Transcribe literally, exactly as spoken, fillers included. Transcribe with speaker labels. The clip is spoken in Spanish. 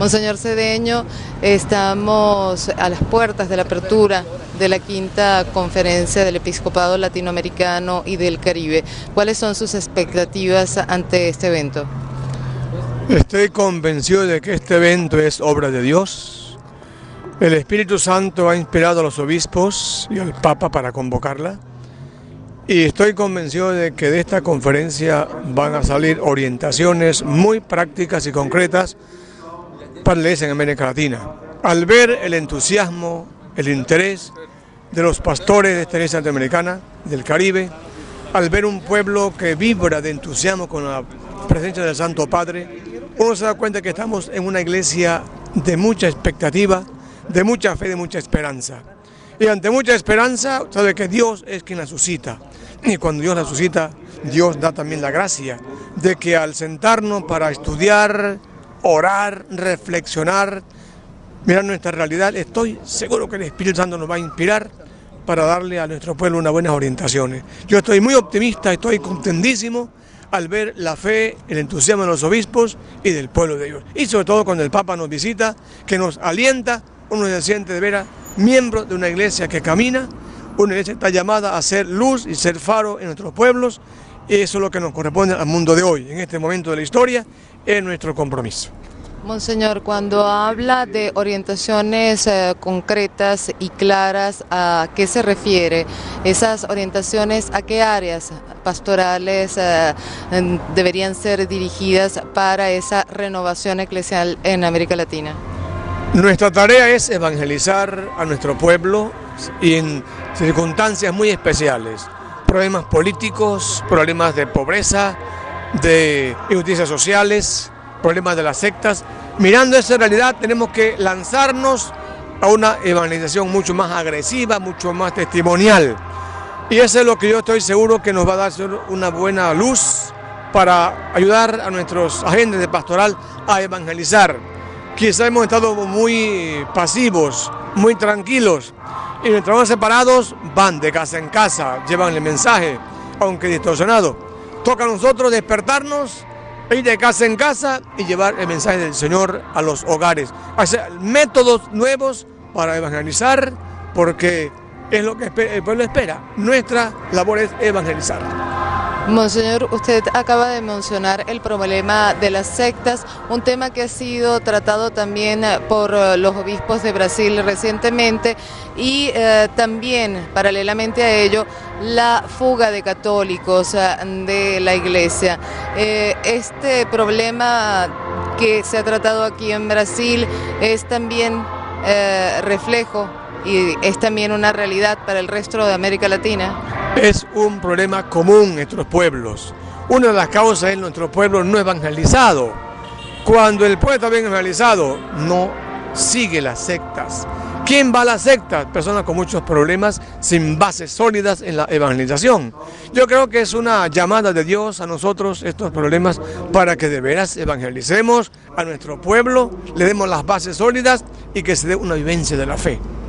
Speaker 1: Monseñor Cedeño, estamos a las puertas de la apertura de la quinta conferencia del Episcopado Latinoamericano y del Caribe. ¿Cuáles son sus expectativas ante este evento?
Speaker 2: Estoy convencido de que este evento es obra de Dios. El Espíritu Santo ha inspirado a los obispos y al Papa para convocarla. Y estoy convencido de que de esta conferencia van a salir orientaciones muy prácticas y concretas para la Iglesia en América Latina. Al ver el entusiasmo, el interés de los pastores de esta Iglesia latinoamericana, del Caribe, al ver un pueblo que vibra de entusiasmo con la presencia del Santo Padre, uno se da cuenta que estamos en una iglesia de mucha expectativa, de mucha fe, de mucha esperanza. Y ante mucha esperanza, sabe que Dios es quien la suscita. Y cuando Dios la suscita, Dios da también la gracia de que al sentarnos para estudiar, orar, reflexionar, mirar nuestra realidad, estoy seguro que el Espíritu Santo nos va a inspirar para darle a nuestro pueblo unas buenas orientaciones. Yo estoy muy optimista, estoy contentísimo al ver la fe, el entusiasmo de los obispos y del pueblo de Dios. Y sobre todo cuando el Papa nos visita, que nos alienta, uno se siente de veras miembro de una iglesia que camina, una iglesia que está llamada a ser luz y ser faro en nuestros pueblos, y eso es lo que nos corresponde al mundo de hoy, en este momento de la historia, es nuestro compromiso.
Speaker 1: Monseñor, cuando habla de orientaciones eh, concretas y claras, ¿a qué se refiere? ¿Esas orientaciones a qué áreas pastorales eh, deberían ser dirigidas para esa renovación eclesial en América Latina?
Speaker 2: Nuestra tarea es evangelizar a nuestro pueblo y en circunstancias muy especiales. Problemas políticos, problemas de pobreza, de injusticias sociales, problemas de las sectas. Mirando esa realidad tenemos que lanzarnos a una evangelización mucho más agresiva, mucho más testimonial. Y eso es lo que yo estoy seguro que nos va a dar una buena luz para ayudar a nuestros agentes de pastoral a evangelizar. Quizá hemos estado muy pasivos, muy tranquilos, y mientras van separados, van de casa en casa, llevan el mensaje, aunque distorsionado. Toca a nosotros despertarnos, ir de casa en casa y llevar el mensaje del Señor a los hogares. Hacer métodos nuevos para evangelizar, porque es lo que el pueblo espera. Nuestra labor es evangelizar.
Speaker 1: Monseñor, usted acaba de mencionar el problema de las sectas, un tema que ha sido tratado también por los obispos de Brasil recientemente y eh, también, paralelamente a ello, la fuga de católicos eh, de la Iglesia. Eh, este problema que se ha tratado aquí en Brasil es también eh, reflejo y es también una realidad para el resto de América Latina.
Speaker 2: Es un problema común en nuestros pueblos. Una de las causas es nuestro pueblo no evangelizado. Cuando el pueblo está bien evangelizado, no sigue las sectas. ¿Quién va a las sectas? Personas con muchos problemas, sin bases sólidas en la evangelización. Yo creo que es una llamada de Dios a nosotros estos problemas para que de veras evangelicemos a nuestro pueblo, le demos las bases sólidas y que se dé una vivencia de la fe.